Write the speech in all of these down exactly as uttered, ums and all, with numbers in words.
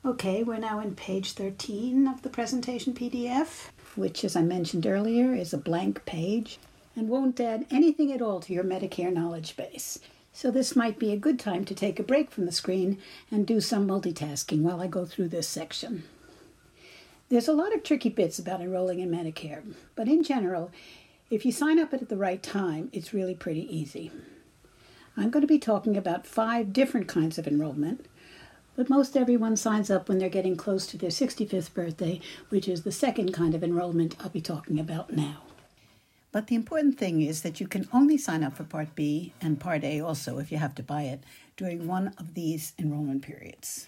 Okay, we're now in page thirteen of the presentation P D F, which, as I mentioned earlier, is a blank page and won't add anything at all to your Medicare knowledge base. So this might be a good time to take a break from the screen and do some multitasking while I go through this section. There's a lot of tricky bits about enrolling in Medicare, but in general, if you sign up at the right time, it's really pretty easy. I'm going to be talking about five different kinds of enrollment, but most everyone signs up when they're getting close to their sixty-fifth birthday, which is the second kind of enrollment I'll be talking about now. But the important thing is that you can only sign up for Part B and Part A also, if you have to buy it, during one of these enrollment periods.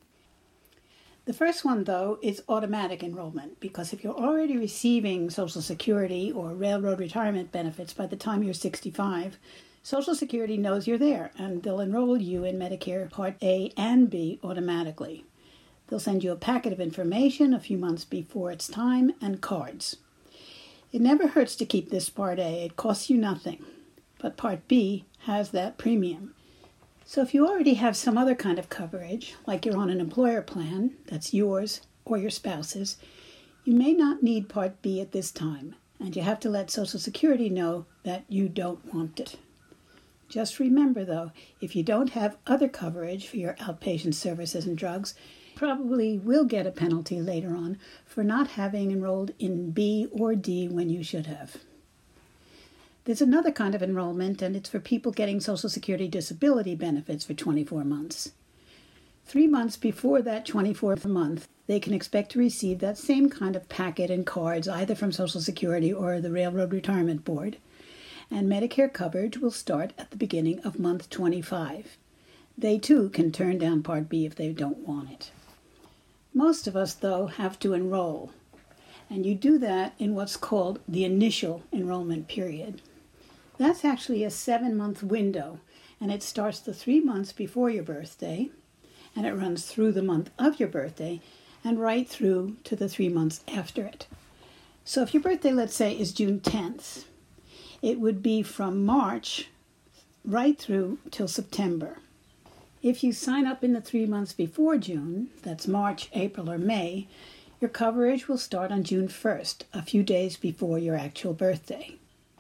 The first one, though, is automatic enrollment, because if you're already receiving Social Security or railroad retirement benefits by the time you're sixty-five, Social Security knows you're there, and they'll enroll you in Medicare Part A and B automatically. They'll send you a packet of information a few months before it's time and cards. It never hurts to keep this Part A. It costs you nothing. But Part B has that premium. So if you already have some other kind of coverage, like you're on an employer plan, that's yours or your spouse's, you may not need Part B at this time, and you have to let Social Security know that you don't want it. Just remember, though, if you don't have other coverage for your outpatient services and drugs, you probably will get a penalty later on for not having enrolled in B or D when you should have. There's another kind of enrollment, and it's for people getting Social Security disability benefits for twenty-four months. Three months before that twenty-fourth month, they can expect to receive that same kind of packet and cards, either from Social Security or the Railroad Retirement Board. And Medicare coverage will start at the beginning of month twenty-five. They, too, can turn down Part B if they don't want it. Most of us, though, have to enroll, and you do that in what's called the initial enrollment period. That's actually a seven-month window, and it starts the three months before your birthday, and it runs through the month of your birthday, and right through to the three months after it. So if your birthday, let's say, is June tenth, it would be from March right through till September. If you sign up in the three months before June, that's March, April, or May, your coverage will start on June first, a few days before your actual birthday.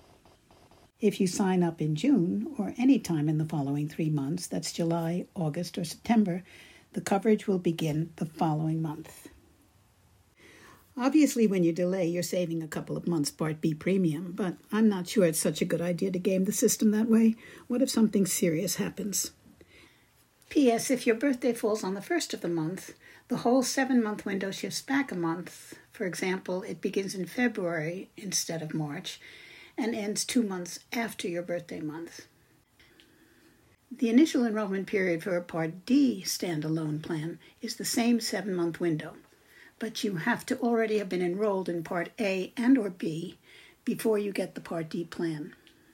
If you sign up in June, or any time in the following three months, that's July, August, or September, the coverage will begin the following month. Obviously, when you delay, you're saving a couple of months' Part B premium, but I'm not sure it's such a good idea to game the system that way. What if something serious happens? P S. If your birthday falls on the first of the month, the whole seven-month window shifts back a month. For example, it begins in February instead of March, and ends two months after your birthday month. The initial enrollment period for a Part D standalone plan is the same seven-month window, but you have to already have been enrolled in Part A and or B before you get the Part D plan.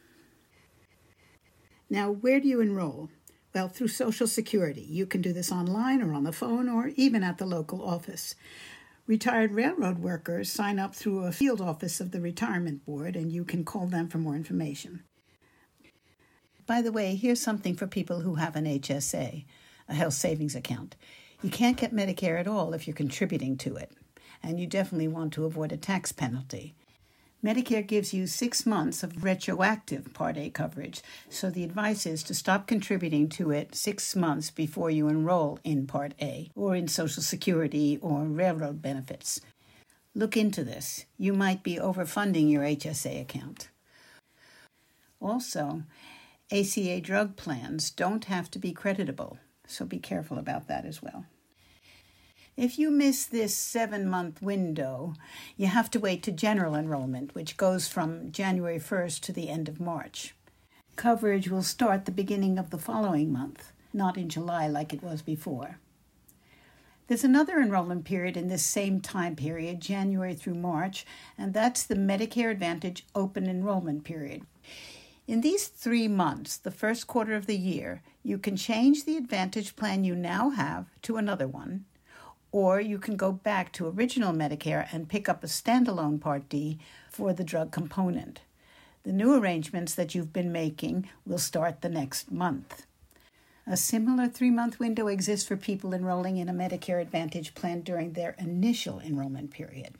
Now, where do you enroll? Well, through Social Security. You can do this online or on the phone or even at the local office. Retired railroad workers sign up through a field office of the Retirement Board, and you can call them for more information. By the way, here's something for people who have an H S A, a health savings account. You can't get Medicare at all if you're contributing to it, and you definitely want to avoid a tax penalty. Medicare gives you six months of retroactive Part A coverage, so the advice is to stop contributing to it six months before you enroll in Part A or in Social Security or railroad benefits. Look into this. You might be overfunding your H S A account. Also, A C A drug plans don't have to be creditable, so be careful about that as well. If you miss this seven-month window, you have to wait to general enrollment, which goes from January first to the end of March. Coverage will start the beginning of the following month, not in July like it was before. There's another enrollment period in this same time period, January through March, and that's the Medicare Advantage Open Enrollment Period. In these three months, the first quarter of the year, you can change the Advantage plan you now have to another one, or you can go back to original Medicare and pick up a standalone Part D for the drug component. The new arrangements that you've been making will start the next month. A similar three-month window exists for people enrolling in a Medicare Advantage plan during their initial enrollment period.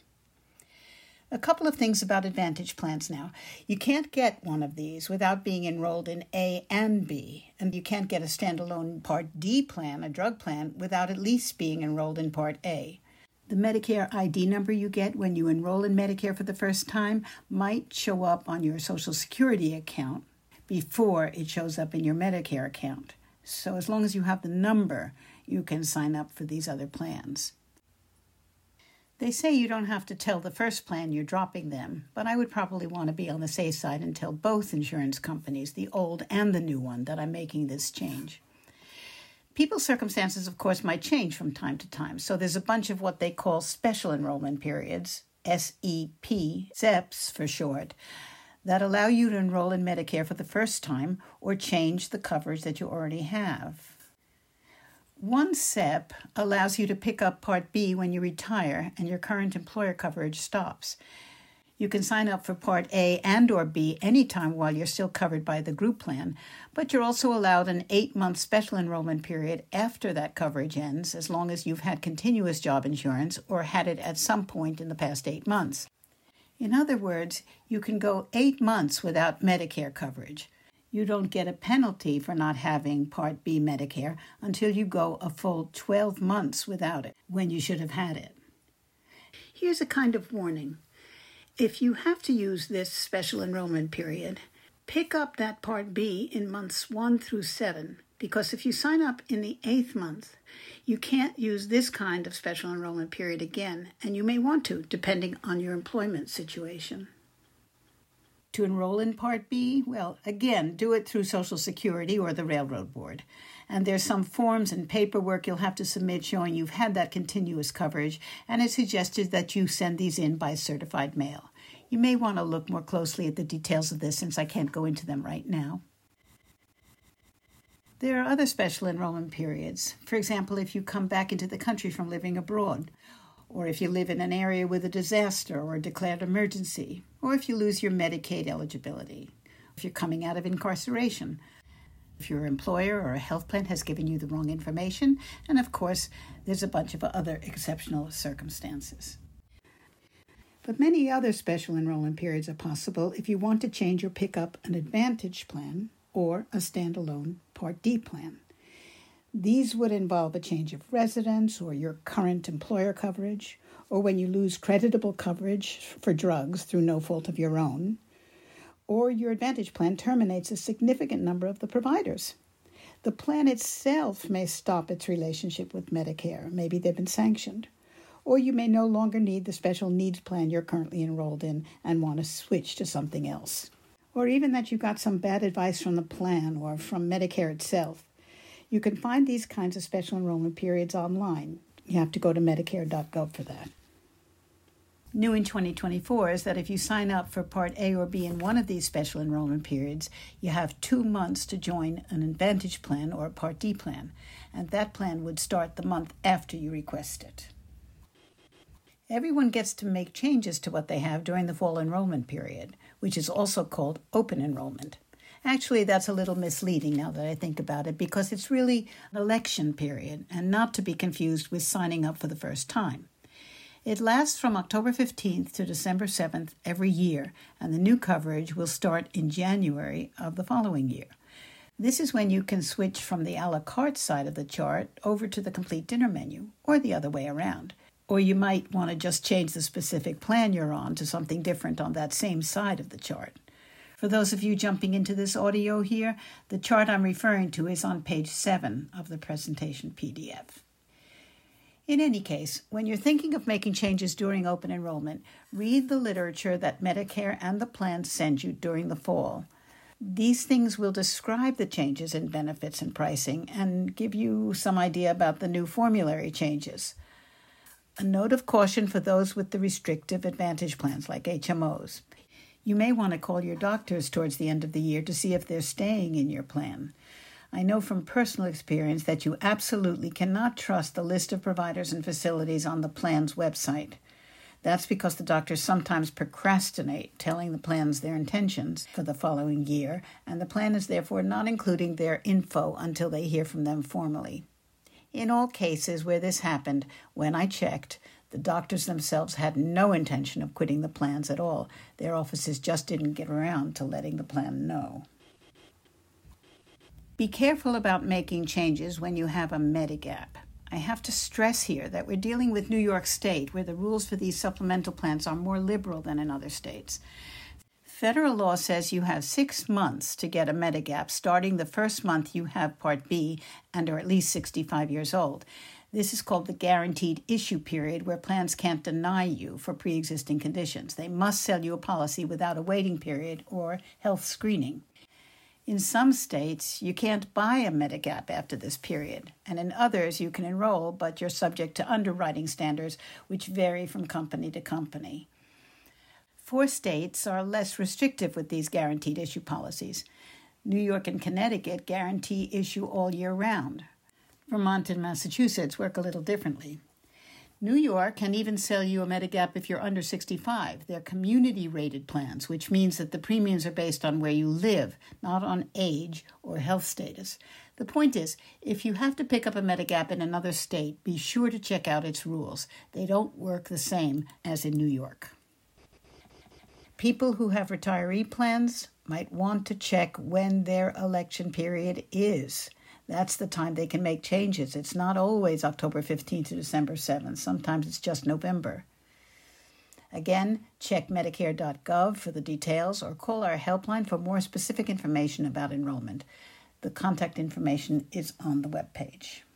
A couple of things about Advantage plans now. You can't get one of these without being enrolled in A and B, and you can't get a standalone Part D plan, a drug plan, without at least being enrolled in Part A. The Medicare I D number you get when you enroll in Medicare for the first time might show up on your Social Security account before it shows up in your Medicare account. So as long as you have the number, you can sign up for these other plans. They say you don't have to tell the first plan you're dropping them, but I would probably want to be on the safe side and tell both insurance companies, the old and the new one, that I'm making this change. People's circumstances, of course, might change from time to time, so there's a bunch of what they call special enrollment periods, S E P, S E Ps for short, that allow you to enroll in Medicare for the first time or change the coverage that you already have. One S E P allows you to pick up Part B when you retire and your current employer coverage stops. You can sign up for Part A and or B anytime while you're still covered by the group plan, but you're also allowed an eight-month special enrollment period after that coverage ends, as long as you've had continuous job insurance or had it at some point in the past eight months. In other words, you can go eight months without Medicare coverage. You don't get a penalty for not having Part B Medicare until you go a full twelve months without it, when you should have had it. Here's a kind of warning. If you have to use this special enrollment period, pick up that Part B in months one through seven, because if you sign up in the eighth month, you can't use this kind of special enrollment period again, and you may want to, depending on your employment situation. To enroll in Part B, well, again, do it through Social Security or the Railroad Board. And there's some forms and paperwork you'll have to submit showing you've had that continuous coverage, and it's suggested that you send these in by certified mail. You may want to look more closely at the details of this since I can't go into them right now. There are other special enrollment periods. For example, if you come back into the country from living abroad, or if you live in an area with a disaster or a declared emergency, or if you lose your Medicaid eligibility, if you're coming out of incarceration, if your employer or a health plan has given you the wrong information, and of course, there's a bunch of other exceptional circumstances. But many other special enrollment periods are possible if you want to change or pick up an Advantage plan or a standalone Part D plan. These would involve a change of residence or your current employer coverage, or when you lose creditable coverage for drugs through no fault of your own, or your Advantage plan terminates a significant number of the providers. The plan itself may stop its relationship with Medicare. Maybe they've been sanctioned. Or you may no longer need the special needs plan you're currently enrolled in and want to switch to something else. Or even that you got some bad advice from the plan or from Medicare itself. You can find these kinds of special enrollment periods online. You have to go to medicare dot gov for that. New in twenty twenty-four is that if you sign up for Part A or B in one of these special enrollment periods, you have two months to join an Advantage plan or a Part D plan, and that plan would start the month after you request it. Everyone gets to make changes to what they have during the fall enrollment period, which is also called open enrollment. Actually, that's a little misleading now that I think about it, because it's really an election period and not to be confused with signing up for the first time. It lasts from October fifteenth to December seventh every year, and the new coverage will start in January of the following year. This is when you can switch from the a la carte side of the chart over to the complete dinner menu, or the other way around. Or you might want to just change the specific plan you're on to something different on that same side of the chart. For those of you jumping into this audio here, the chart I'm referring to is on page seven of the presentation P D F. In any case, when you're thinking of making changes during open enrollment, read the literature that Medicare and the plans send you during the fall. These things will describe the changes in benefits and pricing and give you some idea about the new formulary changes. A note of caution for those with the restrictive Advantage plans like H M Os. You may want to call your doctors towards the end of the year to see if they're staying in your plan. I know from personal experience that you absolutely cannot trust the list of providers and facilities on the plan's website. That's because the doctors sometimes procrastinate telling the plans their intentions for the following year, and the plan is therefore not including their info until they hear from them formally. In all cases where this happened, when I checked, the doctors themselves had no intention of quitting the plans at all. Their offices just didn't get around to letting the plan know. Be careful about making changes when you have a Medigap. I have to stress here that we're dealing with New York State, where the rules for these supplemental plans are more liberal than in other states. Federal law says you have six months to get a Medigap, starting the first month you have Part B and are at least sixty-five years old. This is called the guaranteed issue period, where plans can't deny you for pre-existing conditions. They must sell you a policy without a waiting period or health screening. In some states, you can't buy a Medigap after this period, and in others you can enroll, but you're subject to underwriting standards which vary from company to company. Four states are less restrictive with these guaranteed issue policies. New York and Connecticut guarantee issue all year round. Vermont and Massachusetts work a little differently. New York can even sell you a Medigap if you're under sixty-five. They're community-rated plans, which means that the premiums are based on where you live, not on age or health status. The point is, if you have to pick up a Medigap in another state, be sure to check out its rules. They don't work the same as in New York. People who have retiree plans might want to check when their election period is. That's the time they can make changes. It's not always October fifteenth to December seventh. Sometimes it's just November. Again, check Medicare dot gov for the details or call our helpline for more specific information about enrollment. The contact information is on the webpage.